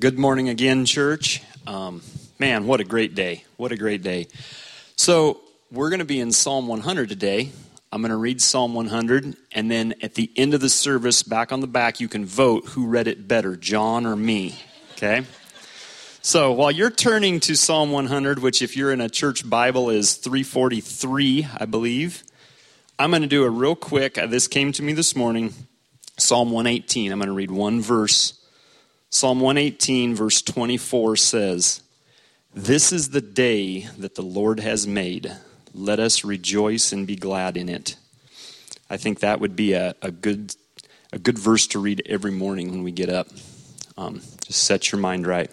Good morning again, church. Man, what a great day. What a great day. So we're going to be in Psalm 100 today. I'm going to read Psalm 100, and then at the end of the service, back on the back, you can vote who read it better, John or me, okay? So while you're turning to Psalm 100, which if you're in a church Bible is 343, I believe, I'm going to do a real quick, this came to me this morning, Psalm 118. I'm going to read one verse. Psalm 118, verse 24 says, "This is the day that the Lord has made. Let us rejoice and be glad in it." I think that would be a good verse to read every morning when we get up. Just set your mind right.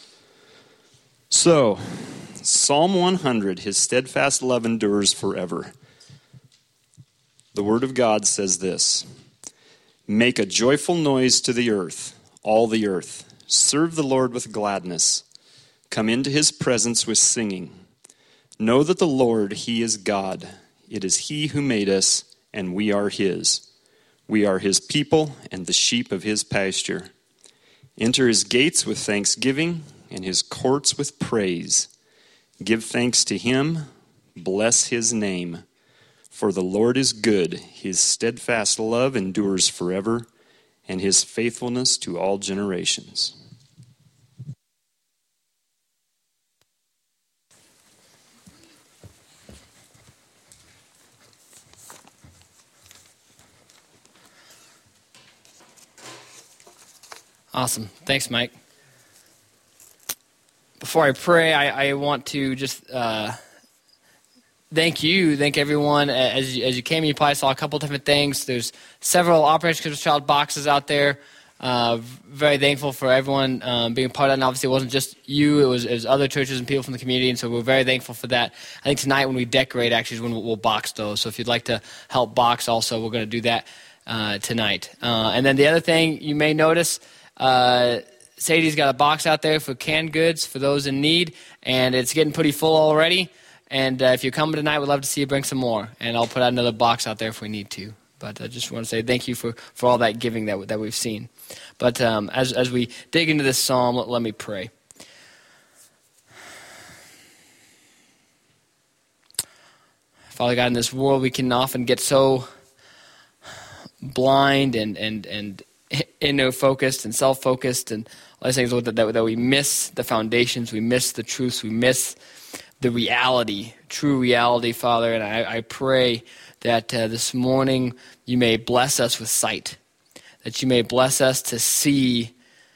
So, Psalm 100, his steadfast love endures forever. The Word of God says this, "Make a joyful noise to the earth, all the earth. Serve the Lord with gladness. Come into his presence with singing. Know that the Lord, he is God. It is he who made us, and we are his. We are his people and the sheep of his pasture. Enter his gates with thanksgiving and his courts with praise. Give thanks to him. Bless his name. For the Lord is good. His steadfast love endures forever, and his faithfulness to all generations." Awesome. Thanks, Mike. Before I pray, I want to just thank everyone. As you came, you probably saw a couple different things. There's several Operation Christmas Child boxes out there. Very thankful for everyone being part of that. And obviously, it wasn't just you. It was other churches and people from the community, and so we're very thankful for that. I think tonight when we decorate, actually, is when we'll box those. So if you'd like to help box also, we're going to do that tonight. And then the other thing you may notice, Sadie's got a box out there for canned goods for those in need, and it's getting pretty full already. And if you're coming tonight, we'd love to see you bring some more, and I'll put out another box out there if we need to. But I just want to say thank you for all that giving that we've seen. But as we dig into this psalm, let me pray. Father God, in this world we can often get so blind and inner-focused and self-focused and all these things that we miss the foundations, we miss the truths, we miss the reality, true reality, Father. And I pray that this morning you may bless us with sight, that you may bless us to see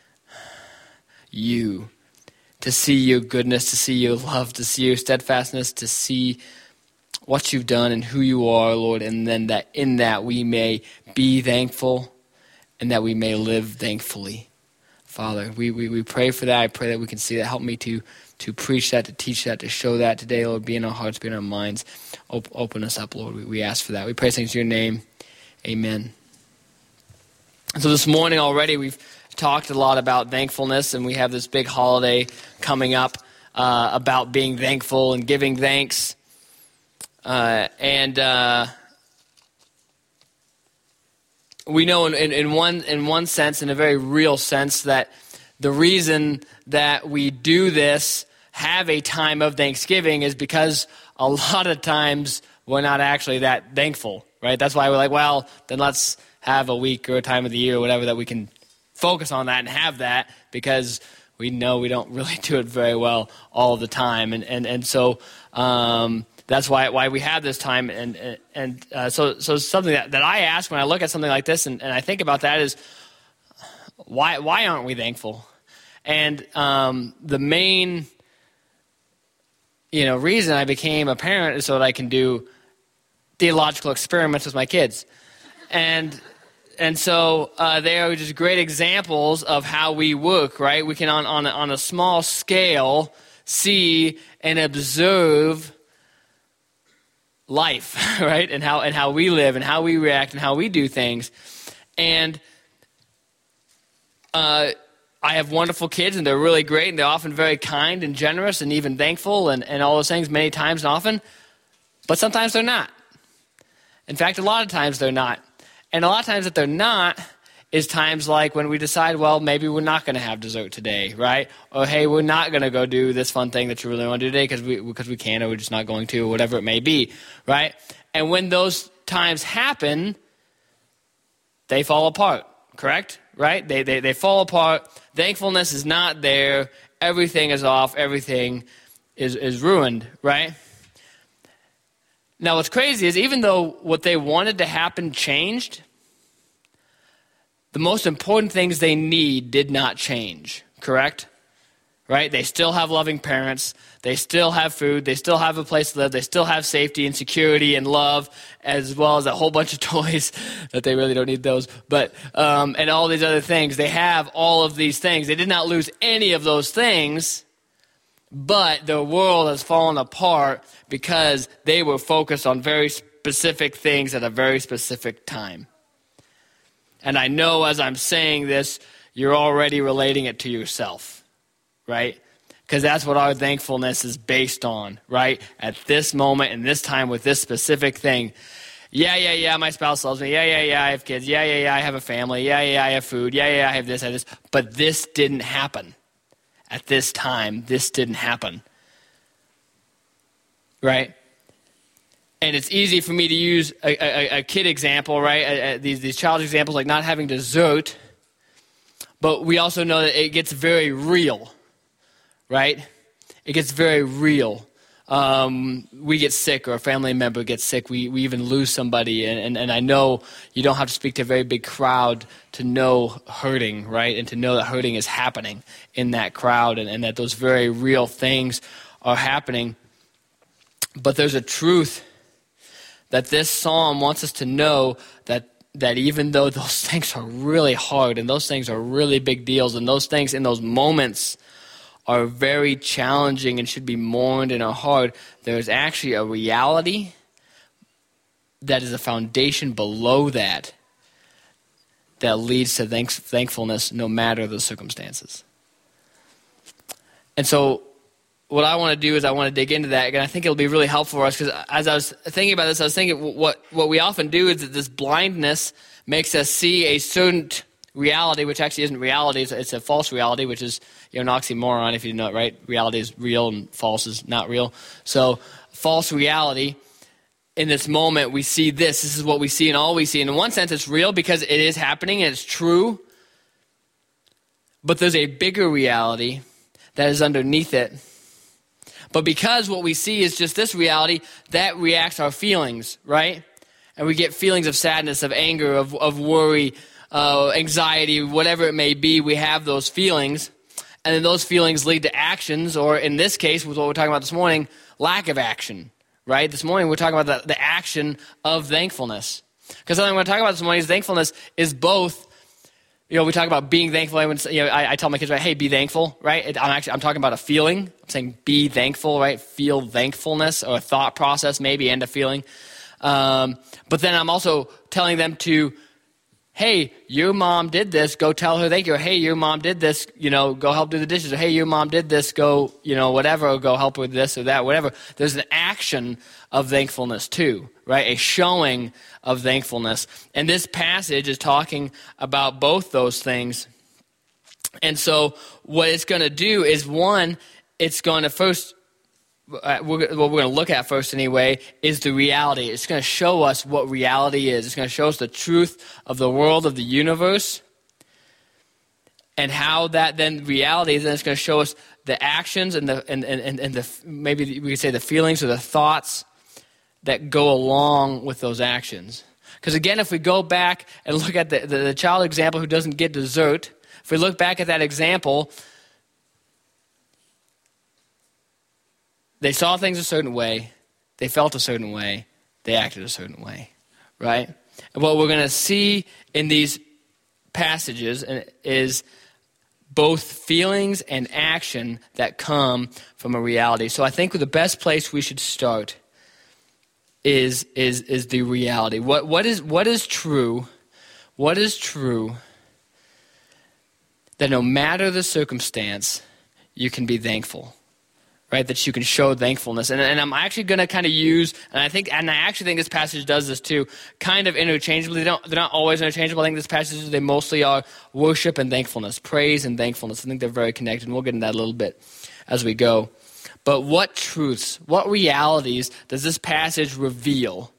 you, to see your goodness, to see your love, to see your steadfastness, to see what you've done and who you are, Lord, and then that in that we may be thankful and that we may live thankfully. Father, we pray for that. I pray that we can see that. Help me to preach that, to teach that, to show that today, Lord. Be in our hearts, be in our minds. Open us up, Lord. We ask for that. We pray things in your name. Amen. So this morning already we've talked a lot about thankfulness, and we have this big holiday coming up about being thankful and giving thanks. We know in one sense, in a very real sense, that the reason that we do this, have a time of Thanksgiving, is because a lot of times we're not actually that thankful, right? That's why we're like, well, then let's have a week or a time of the year or whatever that we can focus on that and have that, because we know we don't really do it very well all the time. And so that's why we have this time. So something that I ask when I look at something like this and I think about that is, why aren't we thankful? And the main reason I became a parent is so that I can do theological experiments with my kids. And so they are just great examples of how we work, right? We can, on a small scale, see and observe life, right? And how we live and how we react and how we do things. And I have wonderful kids, and they're really great, and they're often very kind and generous and even thankful and all those things many times and often. But sometimes they're not. In fact, a lot of times they're not. And a lot of times that they're not, is times like when we decide, well, maybe we're not going to have dessert today, right? Or, hey, we're not going to go do this fun thing that you really want to do today because we can, or we're just not going to, or whatever it may be, right? And when those times happen, they fall apart, correct? Right? They fall apart. Thankfulness is not there. Everything is off. Everything is ruined, right? Now, what's crazy is even though what they wanted to happen changed, the most important things they need did not change, correct? Right? They still have loving parents. They still have food. They still have a place to live. They still have safety and security and love, as well as a whole bunch of toys that they really don't need those. But and all these other things. They have all of these things. They did not lose any of those things, but the world has fallen apart because they were focused on very specific things at a very specific time. And I know as I'm saying this, you're already relating it to yourself, right? Because that's what our thankfulness is based on, right? At this moment and this time with this specific thing. Yeah, my spouse loves me. Yeah, I have kids. Yeah, I have a family. Yeah, I have food. Yeah, I have this, I have this. But this didn't happen. At this time, this didn't happen. Right? And it's easy for me to use a kid example, right? These child examples, like not having dessert. But we also know that it gets very real, right? It gets very real. We get sick, or a family member gets sick. We even lose somebody. And I know you don't have to speak to a very big crowd to know hurting, right? And to know that hurting is happening in that crowd, and that those very real things are happening. But there's a truth that this psalm wants us to know, that even though those things are really hard, and those things are really big deals, and those things in those moments are very challenging and should be mourned and are hard, there's actually a reality that is a foundation below that leads to thankfulness no matter the circumstances. And so what I want to do is I want to dig into that, and I think it'll be really helpful for us, because as I was thinking about this, I was thinking what we often do is that this blindness makes us see a certain reality, which actually isn't reality. It's a false reality, which is an oxymoron, if you know it, right? Reality is real and false is not real. So false reality, in this moment, we see this. This is what we see and all we see. And in one sense, it's real because it is happening and it's true. But there's a bigger reality that is underneath it. But because what we see is just this reality, that reacts our feelings, right? And we get feelings of sadness, of anger, of worry, anxiety, whatever it may be. We have those feelings. And then those feelings lead to actions, or in this case, with what we're talking about this morning, lack of action, right? This morning we're talking about the action of thankfulness. Because something I'm going to talk about this morning is thankfulness is both. We talk about being thankful. I tell my kids, right, hey, be thankful, right? I'm talking about a feeling. I'm saying be thankful, right? Feel thankfulness, or a thought process maybe, and a feeling. But then I'm also telling them to, hey, your mom did this, go tell her thank you. Or, hey, your mom did this, go help do the dishes. Or, hey, your mom did this, go, whatever, or go help with this or that, whatever. There's an action of thankfulness too, right? A showing of thankfulness. And this passage is talking about both those things. And so what it's going to do is, one, it's going to first, what we're going to look at first anyway, is the reality. It's going to show us what reality is. It's going to show us the truth of the world, of the universe, and how that then reality is. Then it's going to show us the actions and the maybe we could say the feelings or the thoughts that go along with those actions. Because again, if we go back and look at the child example who doesn't get dessert, if we look back at that example, they saw things a certain way, they felt a certain way, they acted a certain way, right? And what we're going to see in these passages is both feelings and action that come from a reality. So I think the best place we should start is the reality. What is true? What is true that no matter the circumstance, you can be thankful, right? That you can show thankfulness. And I'm actually going to kind of use, and I actually think this passage does this too, kind of interchangeably. They're not always interchangeable. I think this passage, they mostly are worship and thankfulness, praise and thankfulness. I think they're very connected, and we'll get into that a little bit as we go. But what truths, what realities does this passage reveal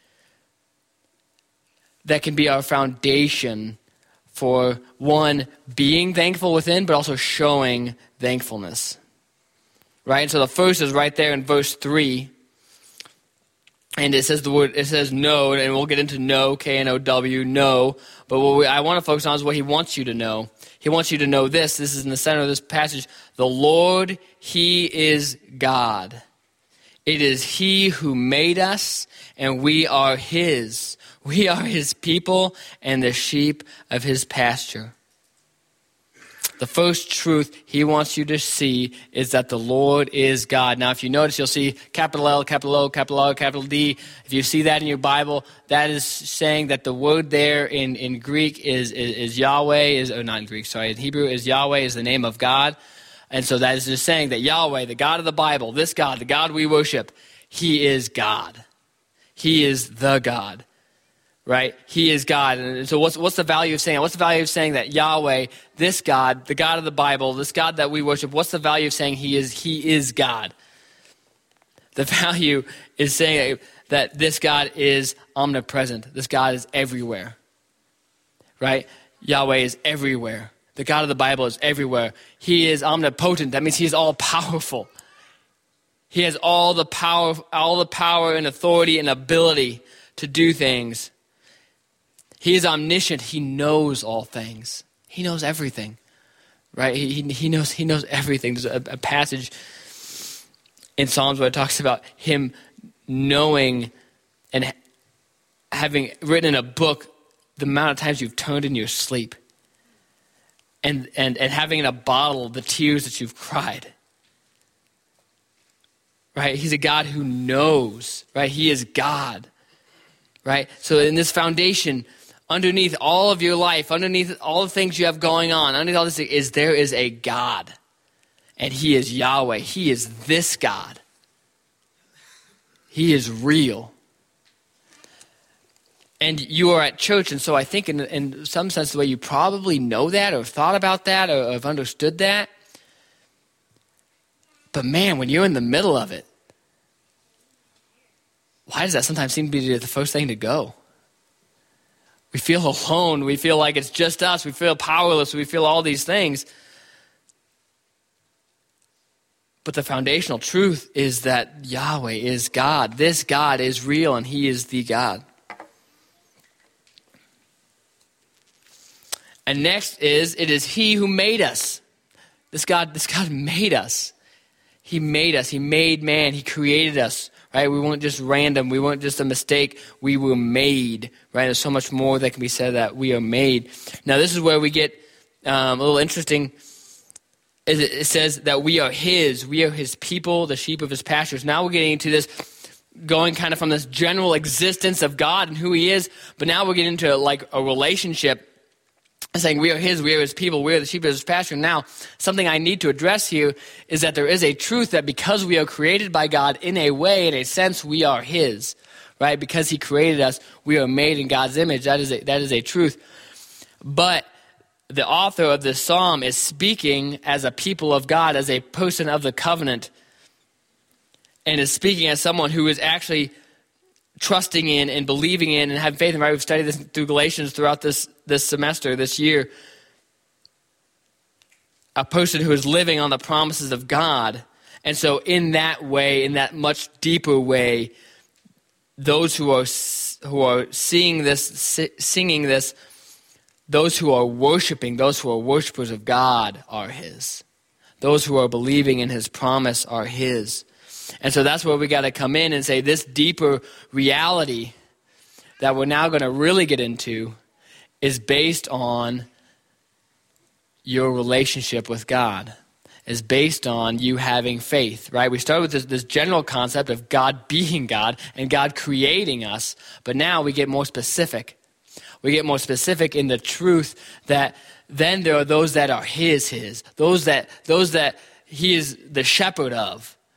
that can be our foundation for, one, being thankful within, but also showing thankfulness? Right? And so the first is right there in verse 3. And it says know, and we'll get into know, K-N-O-W, know. But what I want to focus on is what he wants you to know. He wants you to know this. This is in the center of this passage. The Lord, he is God. It is he who made us, and we are his. We are his people and the sheep of his pasture. The first truth he wants you to see is that the Lord is God. Now, if you notice, you'll see capital L, capital O, capital R, capital D. If you see that in your Bible, that is saying that the word there in Greek is Yahweh, not in Greek, sorry, in Hebrew is Yahweh, is the name of God. And so that is just saying that Yahweh, the God of the Bible, this God, the God we worship, he is God. He is the God. Right? He is God. And so what's the value of saying that? What's the value of saying that Yahweh, this God, the God of the Bible, this God that we worship, what's the value of saying he is God? The value is saying that this God is omnipresent. This God is everywhere. Right? Yahweh is everywhere. The God of the Bible is everywhere. He is omnipotent. That means he is all powerful. He has all the power and authority and ability to do things. He is omniscient. He knows all things. He knows everything, right? He knows everything. There's a passage in Psalms where it talks about him knowing and having written in a book the amount of times you've turned in your sleep, and having in a bottle the tears that you've cried. Right? He's a God who knows. Right? He is God. Right? So in this foundation, underneath all of your life, underneath all the things you have going on, underneath all this there is a God. And he is Yahweh. He is this God. He is real. And you are at church, and so I think in some sense the way you probably know that or thought about that or have understood that. But man, when you're in the middle of it, why does that sometimes seem to be the first thing to go? We feel alone. We feel like it's just us. We feel powerless. We feel all these things. But the foundational truth is that Yahweh is God. This God is real, and he is the God. And next it is he who made us. This God made us. He made us. He made man. He created us. Right? We weren't just random. We weren't just a mistake. We were made. Right? There's so much more that can be said that we are made. Now, this is where we get a little interesting. It says that we are his. We are his people, the sheep of his pastures. Now we're getting into this, going kind of from this general existence of God and who he is, but now we're getting into like a relationship. Saying we are his people, we are the sheep of his pasture. Now, something I need to address here is that there is a truth that because we are created by God in a way, in a sense, we are his, right? Because he created us, we are made in God's image. That is a truth. But the author of this psalm is speaking as a people of God, as a person of the covenant, and is speaking as someone who is actually trusting in and believing in and having faith in. Right? We've studied this through Galatians throughout this semester, this year. A person who is living on the promises of God. And so in that way, in that much deeper way, those who are seeing this, singing this, those who are worshiping, those who are worshipers of God are his. Those who are believing in his promise are his. And so that's where we got to come in and say this deeper reality that we're now going to really get into is based on your relationship with God, is based on you having faith, right? We started with this general concept of God being God and God creating us, but now we get more specific. We get more specific in the truth that then there are those that are his, those that he is the shepherd of.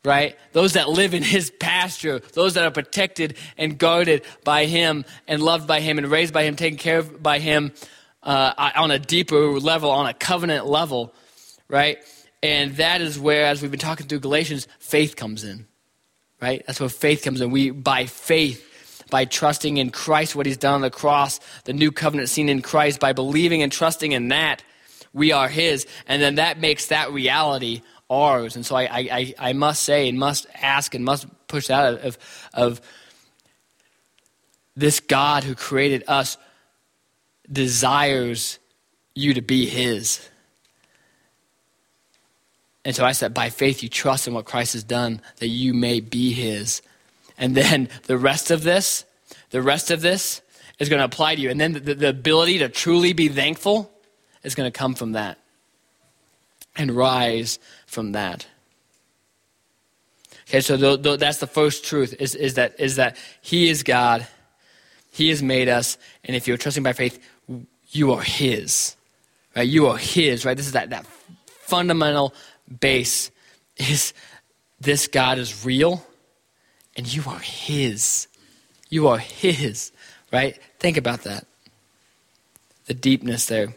right? Those that live in his pasture, those that are protected and guarded by him and loved by him and raised by him, taken care of by him on a deeper level, on a covenant level, right? And that is where, as we've been talking through Galatians, faith comes in, right? That's where faith comes in. We, by faith, by trusting in Christ, what he's done on the cross, the new covenant seen in Christ, by believing and trusting in that, we are his. And then that makes that reality ours. And so I must say and must ask and must push out of this God who created us desires you to be his. And so I said, by faith you trust in what Christ has done, that you may be his. And then the rest of this is going to apply to you. And then the ability to truly be thankful is going to come from that and rise from that. Okay, so that's the first truth, is that he is God, he has made us, and if you're trusting by faith, you are his. Right? You are his, right? This is that fundamental base, is this God is real and you are his. You are his, right? Think about that. The deepness there.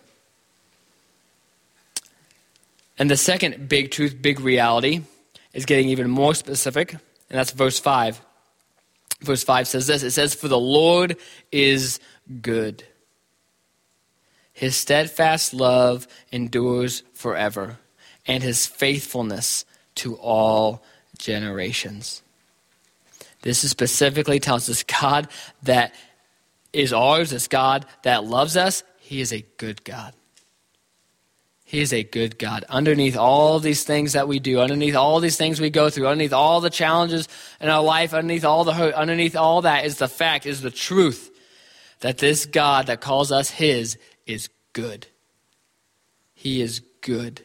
And the second big truth, big reality, is getting even more specific, and that's verse 5. Verse 5 says this. It says, "For the Lord is good. His steadfast love endures forever, and his faithfulness to all generations." This is specifically telling us this God that is ours, this God that loves us, he is a good God. He is a good God. Underneath all these things that we do, underneath all these things we go through, underneath all the challenges in our life, underneath all the hurt, underneath all that is the fact, is the truth that this God that calls us his is good. He is good.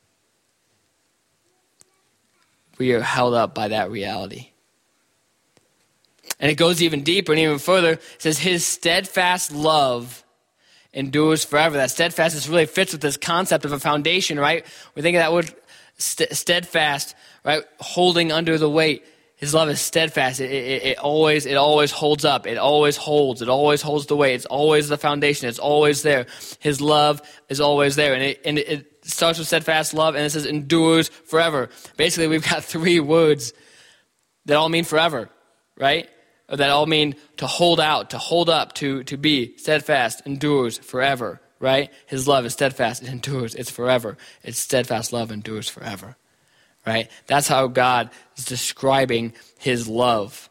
We are held up by that reality. And it goes even deeper and even further. It says his steadfast love endures forever. That steadfastness really fits with this concept of a foundation, right? We think of that word steadfast, right? Holding under the weight. His love is steadfast. It always holds up. It always holds. It always holds the weight. It's always the foundation. It's always there. His love is always there. And it starts with steadfast love, and it says endures forever. Basically, we've got three words that all mean forever, right? Or that all mean to hold out, to hold up, to be steadfast, endures forever, right? His love is steadfast, it endures, it's forever. It's steadfast love endures forever, right? That's how God is describing his love.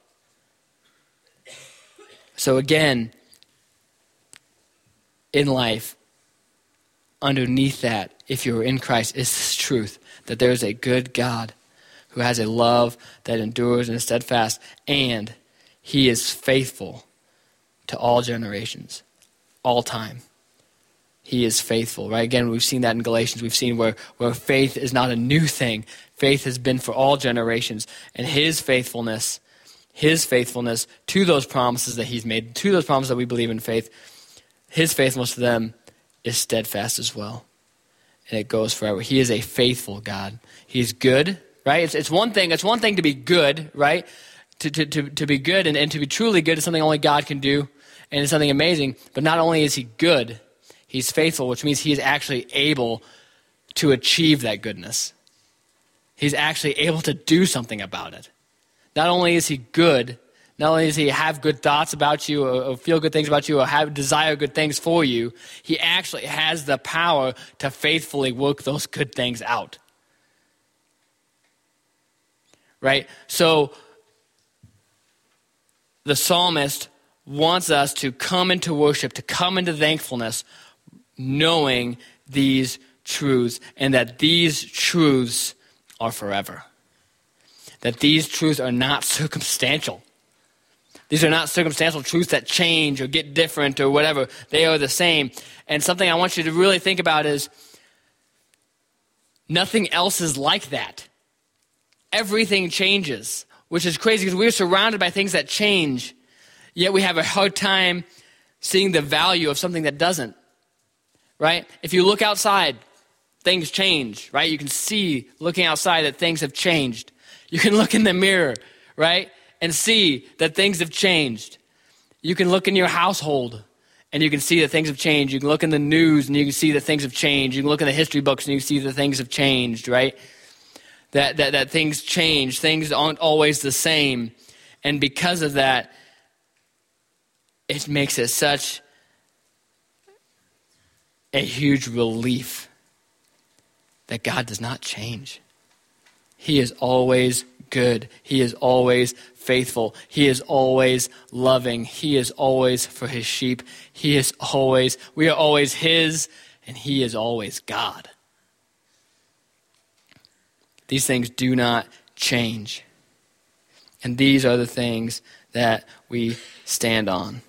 So again, in life, underneath that, if you're in Christ, is this truth that there is a good God who has a love that endures and is steadfast, and he is faithful to all generations, all time. He is faithful, right? Again, we've seen that in Galatians. We've seen where faith is not a new thing. Faith has been for all generations. And his faithfulness to those promises that he's made, to those promises that we believe in faith, his faithfulness to them is steadfast as well. And it goes forever. He is a faithful God. He's good, right? It's one thing to be good, right? To be good and to be truly good is something only God can do, and it's something amazing. But not only is he good, he's faithful, which means he is actually able to achieve that goodness. He's actually able to do something about it. Not only is he good, not only does he have good thoughts about you or feel good things about you or desire good things for you, he actually has the power to faithfully work those good things out. Right? So the psalmist wants us to come into worship, to come into thankfulness, knowing these truths, and that these truths are forever. That these truths are not circumstantial. These are not circumstantial truths that change or get different or whatever. They are the same. And something I want you to really think about is nothing else is like that. Everything changes, which is crazy because we're surrounded by things that change, yet we have a hard time seeing the value of something that doesn't, right? If you look outside, things change, right? You can see, looking outside, that things have changed. You can look in the mirror, right, and see that things have changed. You can look in your household and you can see that things have changed. You can look in the news and you can see that things have changed. You can look in the history books and you can see that things have changed, right? That things change. Things aren't always the same. And because of that, it makes it such a huge relief that God does not change. He is always good. He is always faithful. He is always loving. He is always for his sheep. We are always his, and he is always God. These things do not change. And these are the things that we stand on.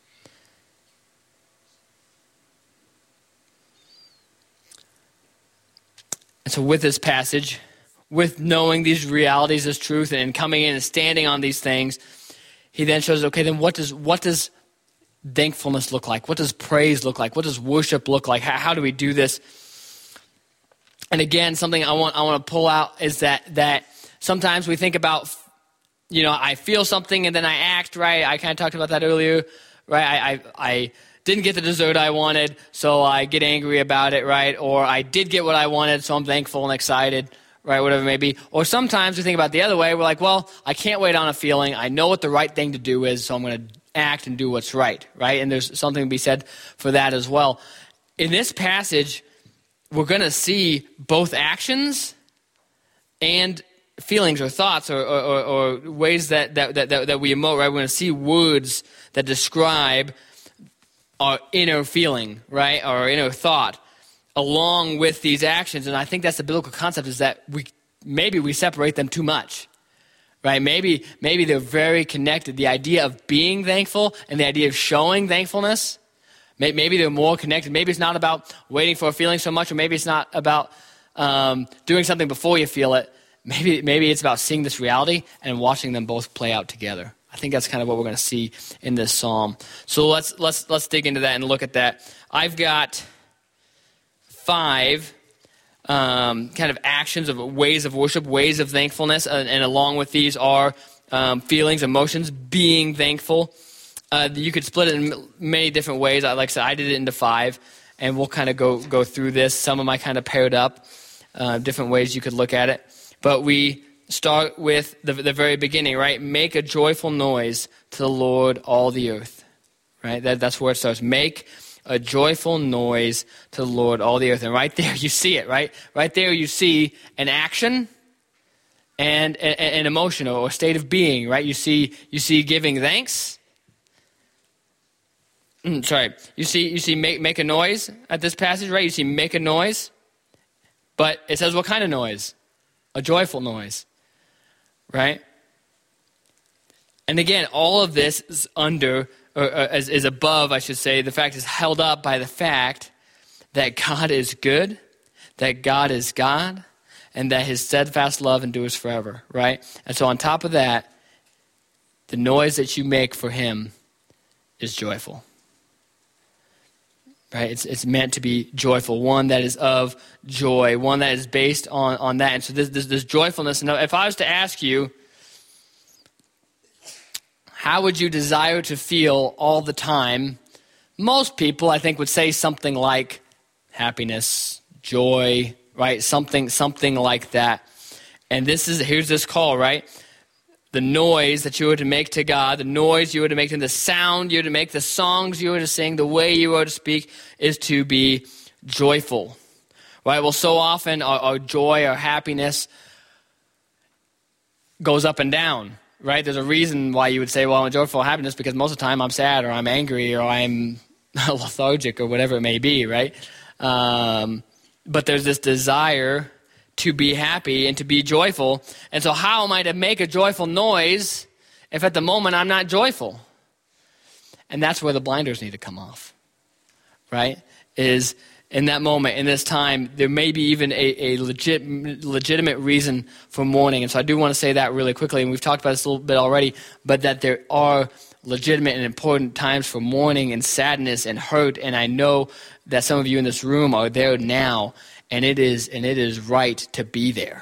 And so with this passage, with knowing these realities as truth and coming in and standing on these things, he then shows, okay, then what does thankfulness look like? What does praise look like? What does worship look like? How do we do this? And again, something I want to pull out is that sometimes we think about, I feel something and then I act, right? I kind of talked about that earlier, right? I didn't get the dessert I wanted, so I get angry about it, right? Or I did get what I wanted, so I'm thankful and excited, right? Whatever it may be. Or sometimes we think about the other way. We're like, well, I can't wait on a feeling. I know what the right thing to do is, so I'm going to act and do what's right? And there's something to be said for that as well. In this passage, we're going to see both actions and feelings or thoughts or ways that we emote, right? We're going to see words that describe our inner feeling, right? Our inner thought along with these actions. And I think that's the biblical concept, is that we separate them too much, right? Maybe they're very connected. The idea of being thankful and the idea of showing thankfulness, maybe they're more connected. Maybe it's not about waiting for a feeling so much, or maybe it's not about doing something before you feel it. Maybe it's about seeing this reality and watching them both play out together. I think that's kind of what we're going to see in this psalm. So let's dig into that and look at that. I've got 5 kind of actions of ways of worship, ways of thankfulness, and along with these are feelings, emotions, being thankful. You could split it in many different ways. Like I said, I did it into 5, and we'll kind of go through this. Some of them I kind of paired up, different ways you could look at it. But we start with the very beginning, right? Make a joyful noise to the Lord, all the earth, right? That's where it starts. Make a joyful noise to the Lord, all the earth. And right there you see it, right? Right there you see an action and an emotion or state of being, right? You see giving thanks. You see make a noise at this passage, right? You see make a noise. But it says what kind of noise? A joyful noise. Right? And again, all of this is is above, I should say, the fact is held up by the fact that God is good, that God is God, and that his steadfast love endures forever, right? And so on top of that, the noise that you make for him is joyful. Right? It's meant to be joyful, one that is of joy, one that is based on that. And so this joyfulness. And if I was to ask you, how would you desire to feel all the time? Most people, I think, would say something like happiness, joy, right? Something like that. And here's this call, right? The noise that you were to make to God, the noise you were to make to him, the sound you were to make, the songs you were to sing, the way you were to speak is to be joyful. Right? Well, so often our joy, our happiness goes up and down. Right? There's a reason why you would say, well, I'm joyful happiness, because most of the time I'm sad or I'm angry or I'm lethargic or whatever it may be, right? But there's this desire to be happy and to be joyful. And so how am I to make a joyful noise if at the moment I'm not joyful? And that's where the blinders need to come off, right? Is in that moment, in this time, there may be even a legitimate reason for mourning. And so I do want to say that really quickly, and we've talked about this a little bit already, but that there are legitimate and important times for mourning and sadness and hurt. And I know that some of you in this room are there now, and it is right to be there,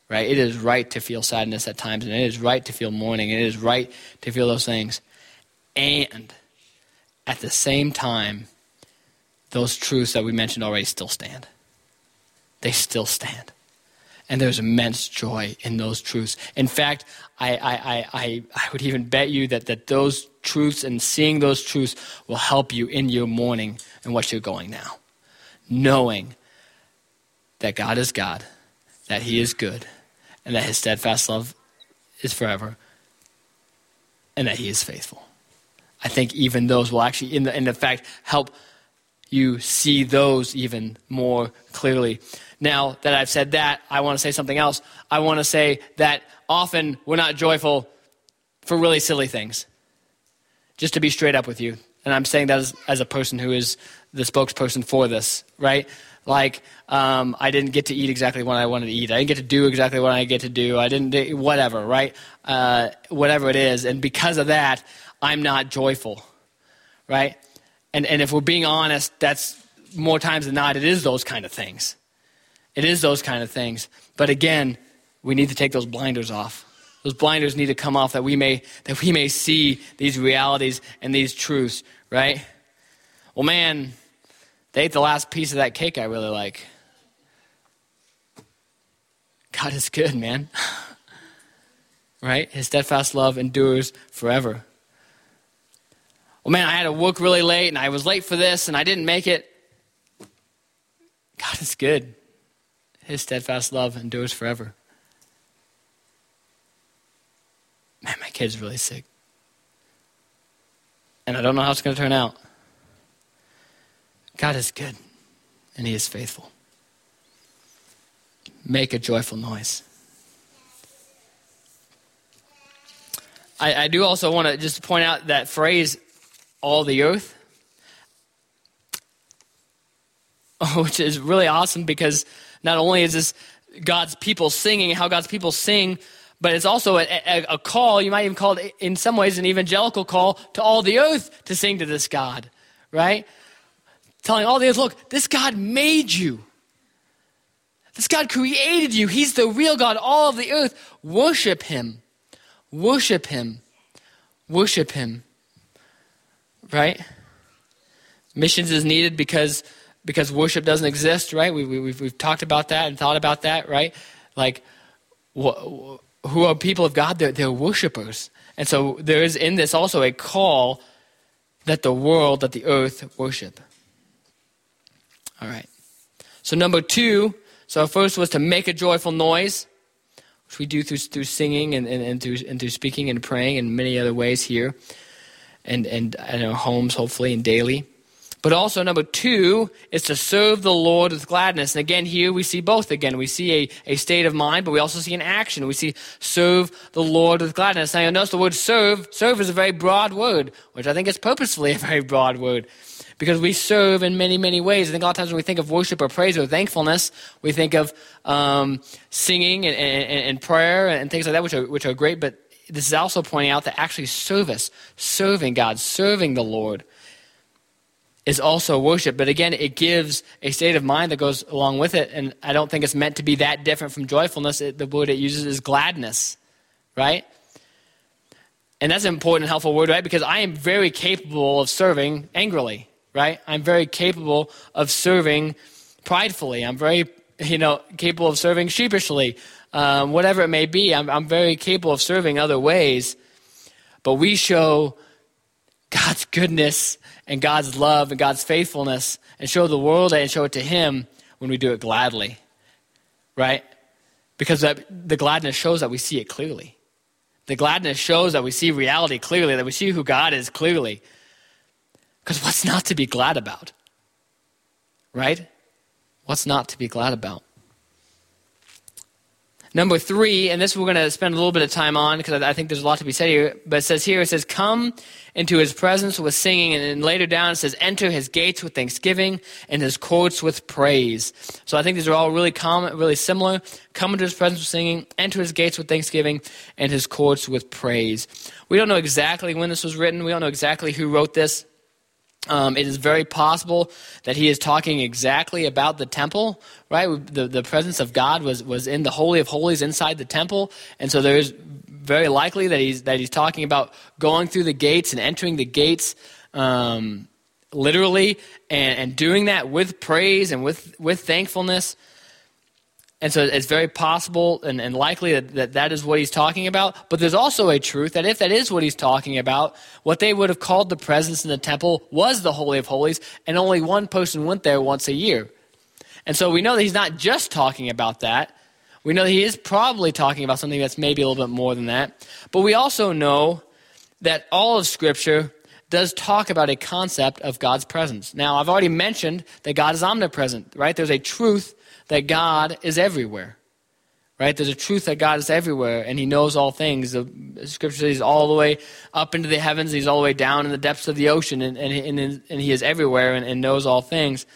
right? It is right to feel sadness at times, and it is right to feel mourning, and it is right to feel those things. And at the same time, those truths that we mentioned already still stand. They still stand. And there's immense joy in those truths. In fact, I would even bet you that those truths and seeing those truths will help you in your mourning and what you're going now. Knowing that God is God, that he is good, and that his steadfast love is forever, and that he is faithful. I think even those will actually, in the fact, help you see those even more clearly. Now that I've said that, I want to say something else. I want to say that often we're not joyful for really silly things. Just to be straight up with you. And I'm saying that as a person who is the spokesperson for this, right? Like, I didn't get to eat exactly what I wanted to eat. I didn't get to do exactly what I get to do. I didn't do whatever, right? Whatever it is. And because of that, I'm not joyful, right? And if we're being honest, that's more times than not, it is those kind of things. It is those kind of things. But again, we need to take those blinders off. Those blinders need to come off that we may see these realities and these truths, right? Well, man, they ate the last piece of that cake I really like. God is good, man. Right? His steadfast love endures forever. Well, man, I had to work really late, and I was late for this, and I didn't make it. God is good. His steadfast love endures forever. Man, my kid's really sick. And I don't know how it's going to turn out. God is good, and he is faithful. Make a joyful noise. I do also want to just point out that phrase, all the earth, which is really awesome because not only is this God's people singing, how God's people sing, but it's also a call, you might even call it in some ways an evangelical call to all the earth to sing to this God, right? Telling all the earth, look, this God made you. This God created you. He's the real God, all of the earth. Worship him. Worship him. Worship him. Right? Missions is needed because worship doesn't exist, right? We've talked about that and thought about that, right? Like, who are people of God? They're worshipers. And so there is in this also a call that the world, that the earth worship. All right. So number 2, so first was to make a joyful noise, which we do through singing and through speaking and praying and many other ways here and in our homes, hopefully, and daily. But also number 2 is to serve the Lord with gladness. And again, here we see both again. We see a state of mind, but we also see an action. We see serve the Lord with gladness. Now you'll notice the word serve. Serve is a very broad word, which I think is purposefully a very broad word. Because we serve in many, many ways. I think a lot of times when we think of worship or praise or thankfulness, we think of singing and prayer and things like that, which are great. But this is also pointing out that actually serving God, serving the Lord, is also worship. But again, it gives a state of mind that goes along with it. And I don't think it's meant to be that different from joyfulness. The word it uses is gladness, right? And that's an important and helpful word, right? Because I am very capable of serving angrily, right? I'm very capable of serving pridefully. I'm very, capable of serving sheepishly. Whatever it may be, I'm very capable of serving other ways. But we show God's goodness and God's love and God's faithfulness and show the world and show it to him when we do it gladly, right? Because the gladness shows that we see it clearly. The gladness shows that we see reality clearly, that we see who God is clearly. Because what's not to be glad about? Right? What's not to be glad about? Number 3, and this we're going to spend a little bit of time on because I think there's a lot to be said here, but it says, come into his presence with singing, and then later down it says, enter his gates with thanksgiving and his courts with praise. So I think these are all really common, really similar. Come into his presence with singing, enter his gates with thanksgiving and his courts with praise. We don't know exactly when this was written. We don't know exactly who wrote this. It is very possible that he is talking exactly about the temple, right? The presence of God was in the Holy of Holies inside the temple, and so there is very likely that he's talking about going through the gates and entering the gates literally, and doing that with praise and with thankfulness. And so it's very possible and likely that is what he's talking about. But there's also a truth that if that is what he's talking about, what they would have called the presence in the temple was the Holy of Holies, and only one person went there once a year. And so we know that he's not just talking about that. We know that he is probably talking about something that's maybe a little bit more than that. But we also know that all of Scripture does talk about a concept of God's presence. Now, I've already mentioned that God is omnipresent, right? There's a truth that God is everywhere, right? There's a truth that God is everywhere, and he knows all things. The Scripture says he's all the way up into the heavens, he's all the way down in the depths of the ocean, and he is everywhere and knows all things.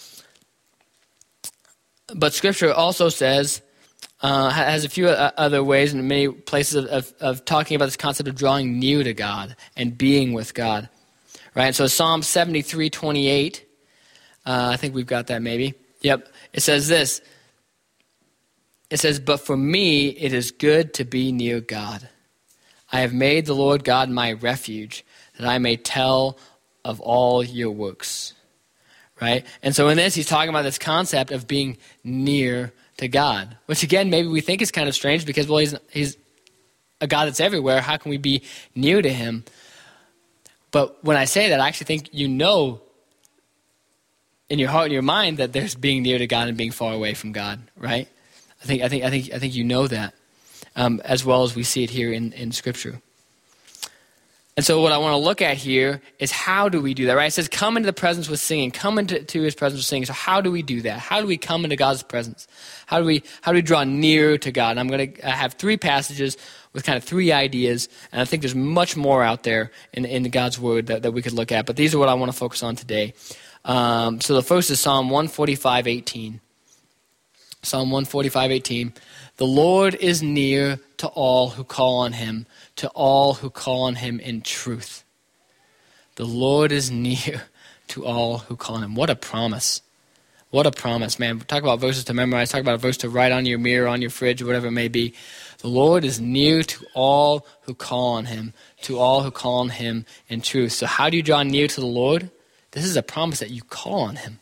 But Scripture also says, has a few other ways and many places of talking about this concept of drawing near to God and being with God, right? So Psalm 73:28, I think we've got that maybe. Yep. It says this. It says, "But for me it is good to be near God. I have made the Lord God my refuge, that I may tell of all your works." Right? And so in this, he's talking about this concept of being near to God, which again, maybe we think is kind of strange because, well, he's a God that's everywhere. How can we be near to him? But when I say that, I actually think you know in your heart and your mind that there's being near to God and being far away from God, right? I think you know that, as well as we see it here in Scripture. And so what I want to look at here is how do we do that, right? It says come into the presence with singing, come into his presence with singing. So how do we do that? How do we come into God's presence? How do we draw near to God? And I'm going to have three passages with kind of three ideas, and I think there's much more out there in God's Word that we could look at, but these are what I want to focus on today. So the first is Psalm 145:18. Psalm 145:18. "The Lord is near to all who call on him, to all who call on him in truth." The Lord is near to all who call on him. What a promise. What a promise, man. Talk about verses to memorize. Talk about a verse to write on your mirror, on your fridge, or whatever it may be. The Lord is near to all who call on him, to all who call on him in truth. So how do you draw near to the Lord? This is a promise that you call on him.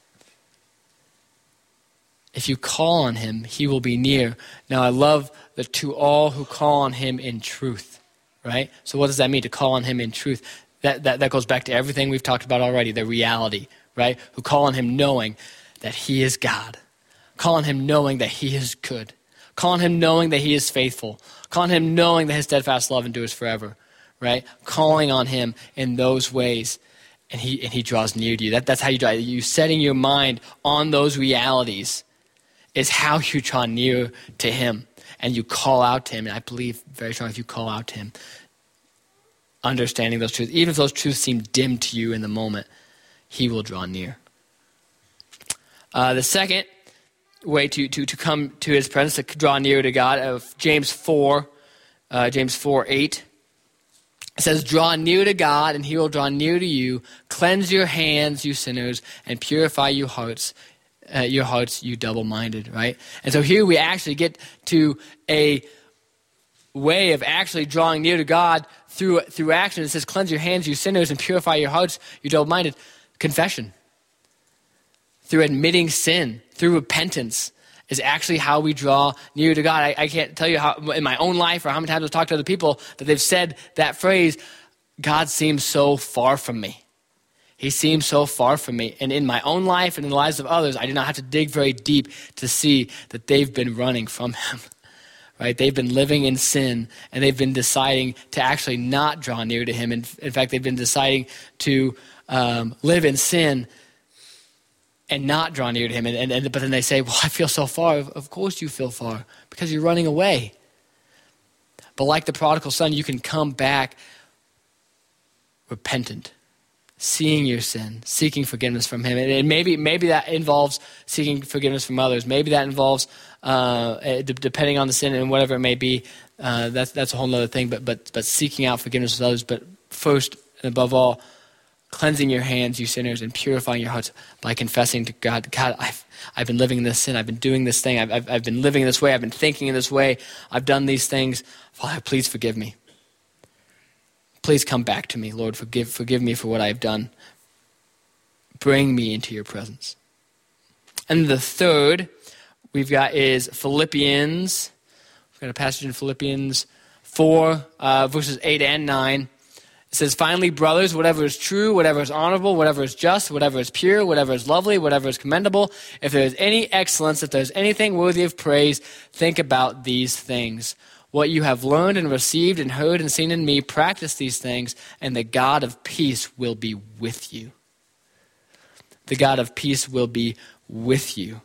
If you call on him, he will be near. Now, I love the to all who call on him in truth, right? So what does that mean, to call on him in truth? That goes back to everything we've talked about already, the reality, right? Who call on him knowing that he is God. Call on him knowing that he is good. Call on him knowing that he is faithful. Call on him knowing that his steadfast love endures forever, right? Calling on him in those ways, and he draws near to you. That's how you draw. You setting your mind on those realities is how you draw near to him, and you call out to him. And I believe very strongly if you call out to him, understanding those truths, even if those truths seem dim to you in the moment, he will draw near. The second way to come to his presence, to draw near to God, of James 4:8. It says, "Draw near to God, and he will draw near to you. Cleanse your hands, you sinners, and purify your hearts, you double-minded," right? And so here we actually get to a way of actually drawing near to God through action. It says, "Cleanse your hands, you sinners, and purify your hearts, you double-minded." Confession. Through admitting sin, through repentance, is actually how we draw near to God. I can't tell you how, in my own life, or how many times I've talked to other people that they've said that phrase, "God seems so far from me. He seems so far from me." And in my own life and in the lives of others, I do not have to dig very deep to see that they've been running from him. Right? They've been living in sin, and they've been deciding to actually not draw near to him. In fact, they've been deciding to live in sin and not draw near to him. But then they say, "Well, I feel so far." Of course you feel far, because you're running away. But like the prodigal son, you can come back repentant, seeing your sin, seeking forgiveness from him. And maybe that involves seeking forgiveness from others. Maybe that involves, depending on the sin and whatever it may be, that's a whole other thing. But seeking out forgiveness with others. But first and above all, cleansing your hands, you sinners, and purifying your hearts by confessing to God, God, I've been living in this sin. I've been doing this thing. I've been living in this way. I've been thinking in this way. I've done these things. Father, please forgive me. Please come back to me, Lord. Forgive me for what I've done. Bring me into your presence. And the third we've got is Philippians. We've got a passage in Philippians 4, verses 8 and 9. It says, finally, brothers, whatever is true, whatever is honorable, whatever is just, whatever is pure, whatever is lovely, whatever is commendable, if there is any excellence, if there is anything worthy of praise, think about these things. What you have learned and received and heard and seen in me, practice these things, and the God of peace will be with you. The God of peace will be with you.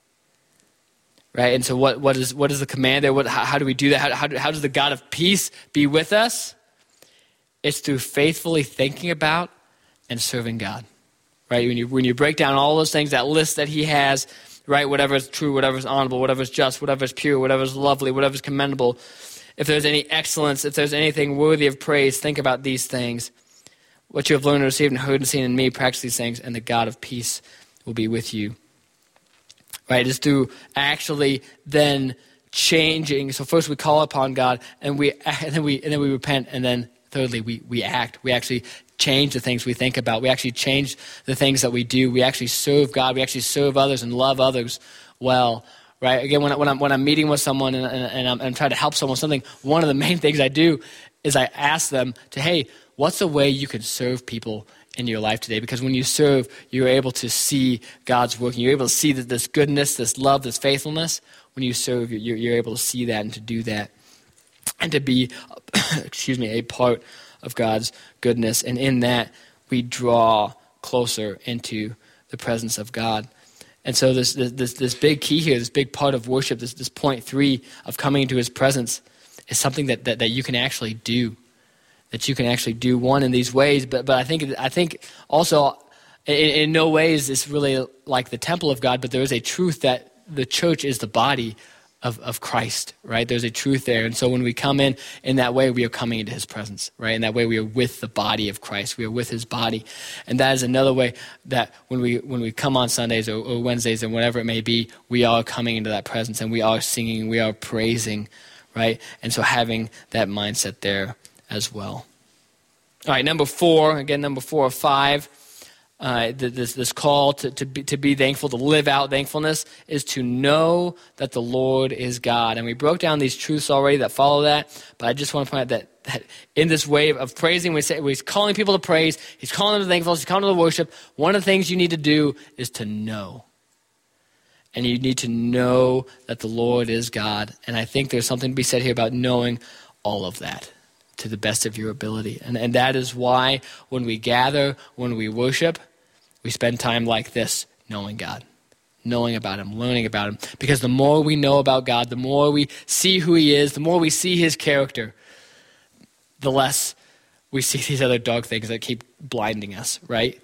Right? And so what is the command there? How do we do that? How does the God of peace be with us? It's through faithfully thinking about and serving God. Right? When you break down all those things, that list that he has, right? Whatever is true, whatever is honorable, whatever is just, whatever is pure, whatever is lovely, whatever is commendable. If there's any excellence, if there's anything worthy of praise, think about these things. What you have learned and received and heard and seen in me, practice these things, and the God of peace will be with you. Right? It's through actually then changing. So first we call upon God, and then we repent, and then thirdly we act. We actually change the things we think about. We actually change the things that we do. We actually serve God. We actually serve others and love others well. Right? Again, when I'm meeting with someone and I'm trying to help someone with something, one of the main things I do is I ask them to, hey, what's a way you can serve people in your life today? Because when you serve, you're able to see God's working. You're able to see that this goodness, this love, this faithfulness. When you serve, you're able to see that and to do that. And to be, a part of God's goodness. And in that, we draw closer into the presence of God. And so this big key here, this big part of worship, this point 3 of coming into his presence is something that you can actually do. That you can actually do one in these ways. But I think also in no way is this really like the temple of God, but there is a truth that the church is the body of Christ, right? There's a truth there. And so when we come in that way, we are coming into his presence, right? In that way, we are with the body of Christ. We are with his body. And that is another way that when we come on Sundays or Wednesdays and whatever it may be, we are coming into that presence and we are singing, we are praising, right? And so having that mindset there as well. All right, number 4 or 5. This call to be thankful, to live out thankfulness, is to know that the Lord is God. And we broke down these truths already that follow that, but I just want to point out that in this way of praising, he's calling people to praise, he's calling them to thankfulness, he's calling them to worship. One of the things you need to do is to know. And you need to know that the Lord is God. And I think there's something to be said here about knowing all of that to the best of your ability. And that is why when we gather, when we worship, we spend time like this, knowing God, knowing about him, learning about him. Because the more we know about God, the more we see who he is, the more we see his character, the less we see these other dark things that keep blinding us, right?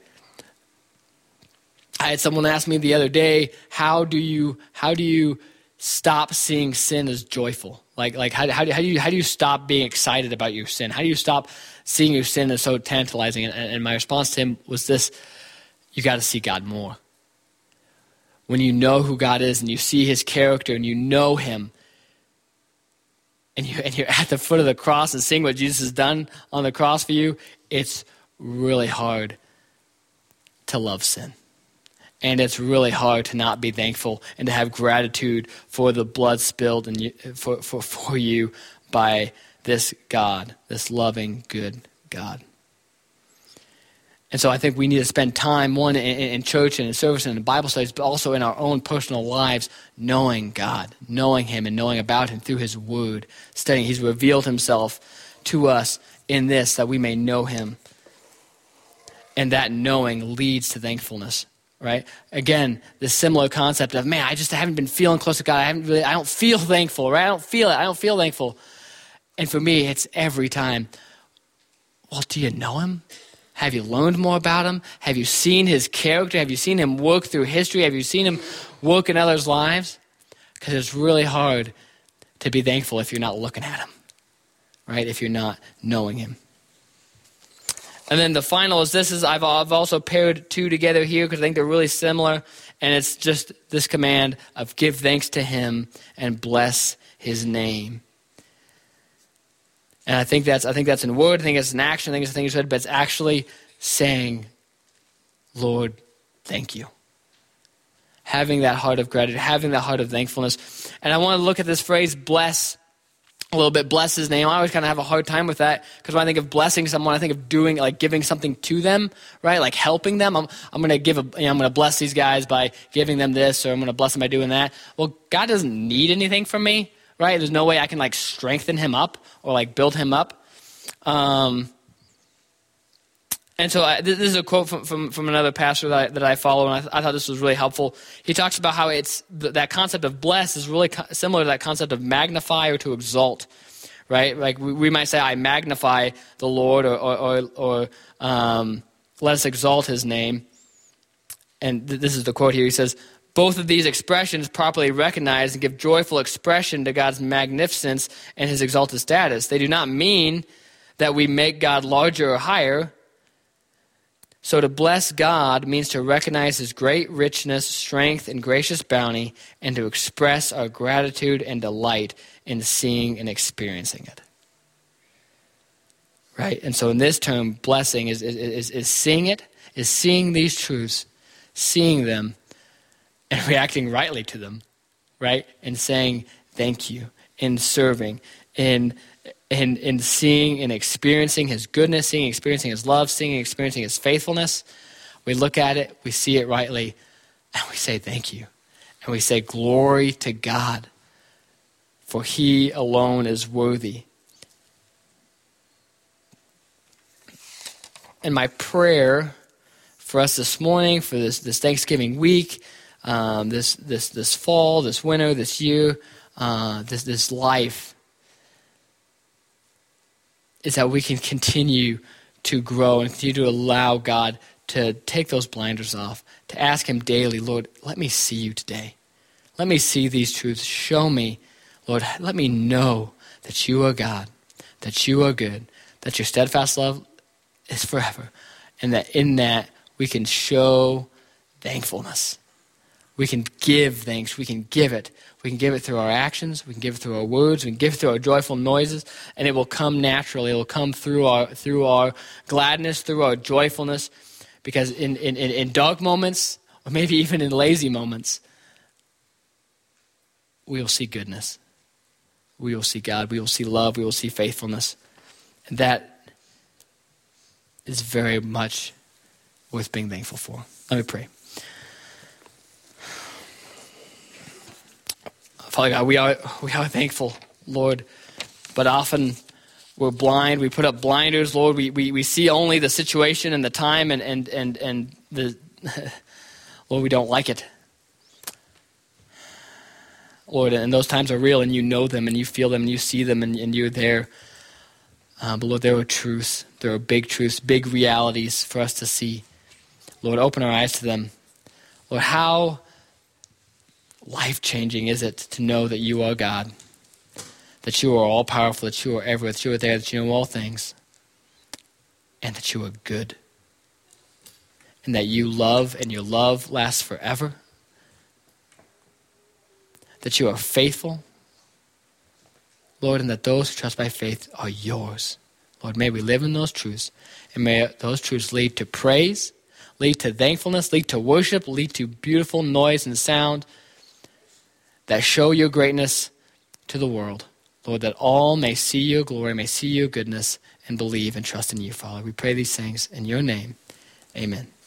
I had someone ask me the other day, how do you stop seeing sin as joyful? Like how do you stop being excited about your sin? How do you stop seeing your sin as so tantalizing? And my response to him was this: you got to see God more. When you know who God is and you see his character and you know him, and you're at the foot of the cross and seeing what Jesus has done on the cross for you, it's really hard to love sin. And it's really hard to not be thankful and to have gratitude for the blood spilled and for you by this God, this loving, good God. And so I think we need to spend time, one, in church and in service and in Bible studies, but also in our own personal lives, knowing God, knowing him and knowing about him through his word, studying. He's revealed himself to us in this, that we may know him. And that knowing leads to thankfulness. Right? Again, this similar concept of, man, I haven't been feeling close to God. I don't feel thankful, right? I don't feel it. I don't feel thankful. And for me, it's every time. Well, do you know him? Have you learned more about him? Have you seen his character? Have you seen him work through history? Have you seen him work in others' lives? Because it's really hard to be thankful if you're not looking at him, right? If you're not knowing him. And then the final is this: I've also paired two together here because I think they're really similar. And it's just this command of give thanks to him and bless his name. And I think that's in word, I think it's in action, I think it's a thing you said, but it's actually saying, Lord, thank you. Having that heart of gratitude, having that heart of thankfulness. And I want to look at this phrase, bless, a little bit, bless his name. I always kind of have a hard time with that because when I think of blessing someone, I think of doing, like giving something to them, right? Like helping them. I'm going to I'm going to bless these guys by giving them this, or I'm going to bless them by doing that. Well, God doesn't need anything from me, right? There's no way I can like strengthen him up or like build him up. And so this is a quote from another pastor that I follow, and I thought this was really helpful. He talks about how it's that concept of bless is really similar to that concept of magnify or to exalt, right? Like we might say, I magnify the Lord, or let us exalt his name. And this is the quote here. He says, both of these expressions properly recognize and give joyful expression to God's magnificence and his exalted status. They do not mean that we make God larger or higher. So to bless God means to recognize his great richness, strength, and gracious bounty, and to express our gratitude and delight in seeing and experiencing it. Right? And so in this term, blessing is seeing it, is seeing these truths, seeing them, and reacting rightly to them, right? And saying thank you, in serving, in seeing and experiencing his goodness, seeing and experiencing his love, seeing and experiencing his faithfulness. We look at it, we see it rightly, and we say thank you. And we say glory to God, for he alone is worthy. And my prayer for us this morning, for this Thanksgiving week, this fall, this winter, this year, this life, is that we can continue to grow and continue to allow God to take those blinders off, to ask him daily, Lord, let me see you today. Let me see these truths. Show me, Lord, let me know that you are God, that you are good, that your steadfast love is forever, and that in that we can show thankfulness. We can give thanks. We can give it. We can give it through our actions. We can give it through our words. We can give it through our joyful noises, and it will come naturally. It will come through our gladness, through our joyfulness, because in dark moments, or maybe even in lazy moments, we will see goodness. We will see God. We will see love. We will see faithfulness. And that is very much worth being thankful for. Let me pray. Father God, we are thankful, Lord, but often we're blind. We put up blinders, Lord. We see only the situation and the time, and the Lord, we don't like it, Lord. And those times are real, and you know them, and you feel them, and you see them, and you're there. But Lord, there are truths. There are big truths, big realities for us to see. Lord, open our eyes to them. Lord, how life-changing is it to know that you are God, that you are all-powerful, that you are everywhere, that you are there, that you know all things, and that you are good, and that you love, and your love lasts forever, that you are faithful, Lord, and that those who trust by faith are yours. Lord, may we live in those truths, and may those truths lead to praise, lead to thankfulness, lead to worship, lead to beautiful noise and sound that show your greatness to the world. Lord, that all may see your glory, may see your goodness, and believe and trust in you, Father. We pray these things in your name. Amen.